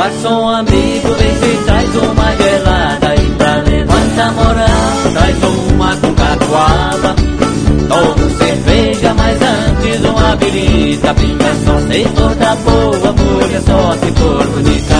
Garçom amigo, vem se traz uma gelada e pra levantar moral, traz uma com catuaba. Tomo cerveja, mas antes uma birita. Pinga só se for da boa, mulher só se for bonita.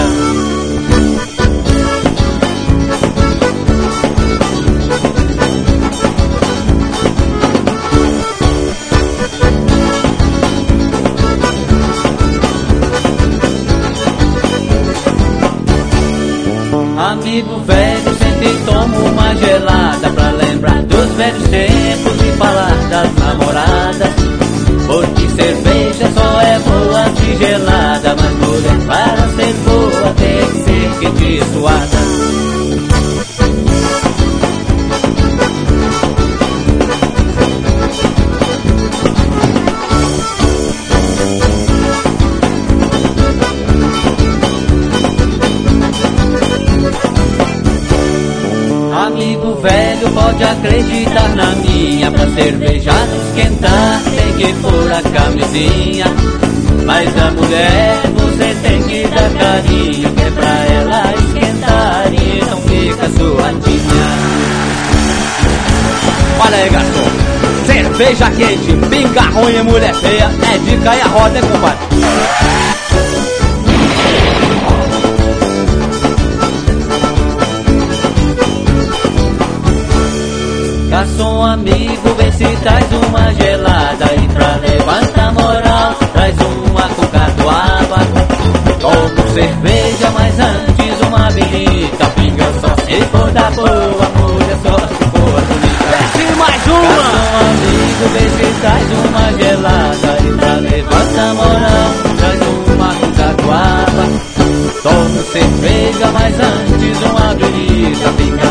Amigo velho, sente e toma uma gelada pra lembrar dos velhos tempos e falar das namoradas. Porque cerveja só é boa de gelada, mas mulher para ser boa tem que ser quente e suada. Amigo velho, pode acreditar na minha, pra cerveja não esquentar tem que pôr a camisinha. Mas a mulher você tem que dar carinho, que é pra ela esquentar e não fica suadinha. Olha aí, garçom, cerveja quente, pinga ruim e mulher feia é de cair a roda, hein, compadre? Garçom amigo, vê se traz uma gelada e pra levantar moral, traz uma com catuaba. Tomo cerveja, mas antes uma birita. Pinga só se for da boa, mulher só se for bonita. Desce mais uma! Garçom amigo, vê se traz uma gelada e pra levantar moral, traz uma com catuaba. Tomo cerveja, mas antes uma birita. Pinga